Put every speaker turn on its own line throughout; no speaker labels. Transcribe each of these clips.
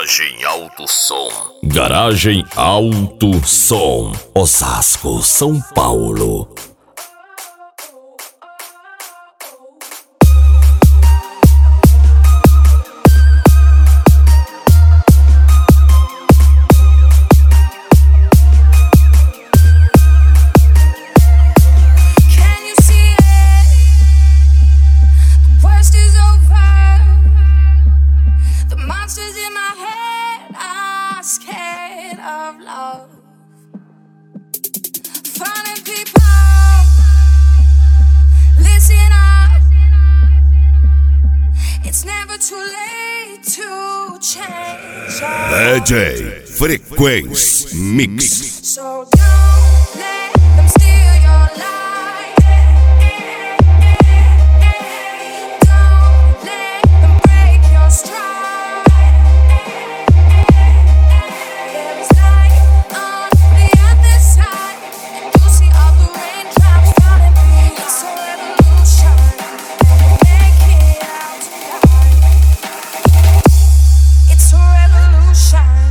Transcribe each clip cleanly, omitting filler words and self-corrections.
Garagem Alto Som.
Garagem Alto Som. Osasco, São Paulo.
DJ Frequency Mix.
So don't let them steal your life. Don't let them break your stride. There is light on the other side, and you'll see all the raindrops falling through. It's a revolution, and we'll make it out tonight. It's a revolution.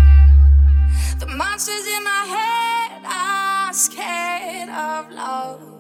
Monsters in my head are scared of love.